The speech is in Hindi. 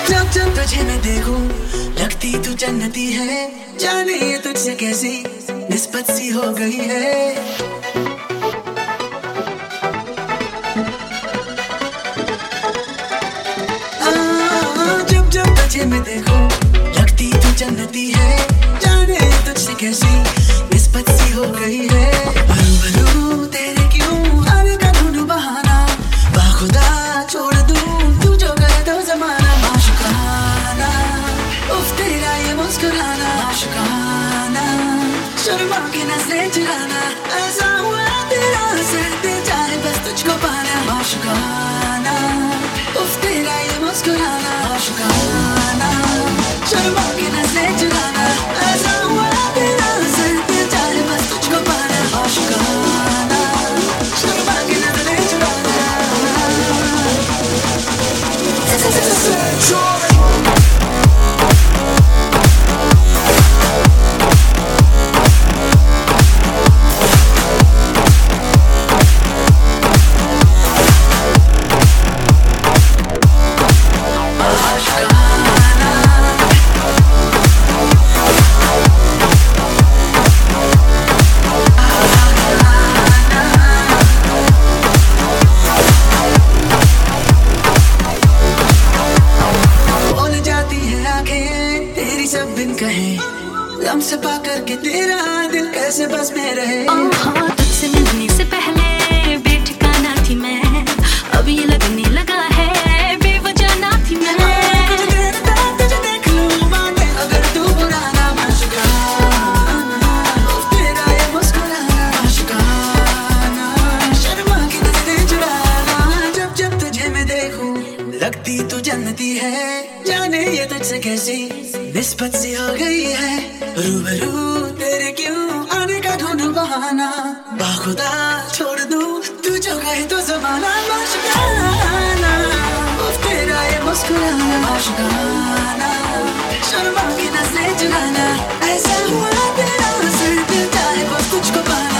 जब जब तुझे मैं देखूं लगती तू जन्नती है, जाने ये तुझसे कैसी निस्बत सी हो गई है। जब जब तुझे मैं देखूं लगती तू जन्नती है, जाने ये तुझसे कैसी निस्बत सी हो गई है। रूबरू तेरे क्यों आने का ढूंढूं बहाना, बाखुदा छोड़ दूं तू जो कहे तो जमाना। माशुकाना उफ तेरा ये मुस्कुराना, माशुकाना शर्मा के नजरें चुराना, ऐसा हुआ तेरा असर दिल चाहे बस तुझको पाना। माशुकाना उफ तेरा ये मुस्कुराना, माशुकाना शर्मा के नजरें चुराना, ऐसा हुआ तेरा असर दिल चाहे बस तुझको पाना। माशुकाना शर्मा के नजरें चुराना। सब दिन कहे लम से पा करके तेरा दिल कैसे बस में रहे। तुझसे मिलने से पहले बेठिकाना थी मैं, अब ये लगने लगा है बेवजह ना थी मैं। तुझे देख लूं माने अगर तू बुराना। माशुकाना तेरा ये मुस्कुराना, माशुकाना शर्मा की नजरें चुराना। जब जब तुझे मैं देखूं लगती तू जन्नती है, जाने ये तुझसे कैसी निस्बत सी हो गई है। रूबरू तेरे क्यों आने का ढूंढूं बहाना, बाखुदा छोड़ दूं तू जो कहे तो जमाना। माशुकाना उफ तेरा ये मुस्कुराना, माशुकाना शर्मा की नजरें चुराना, ऐसा हुआ तेरा असर दिल चाहे बस तुझको पाना।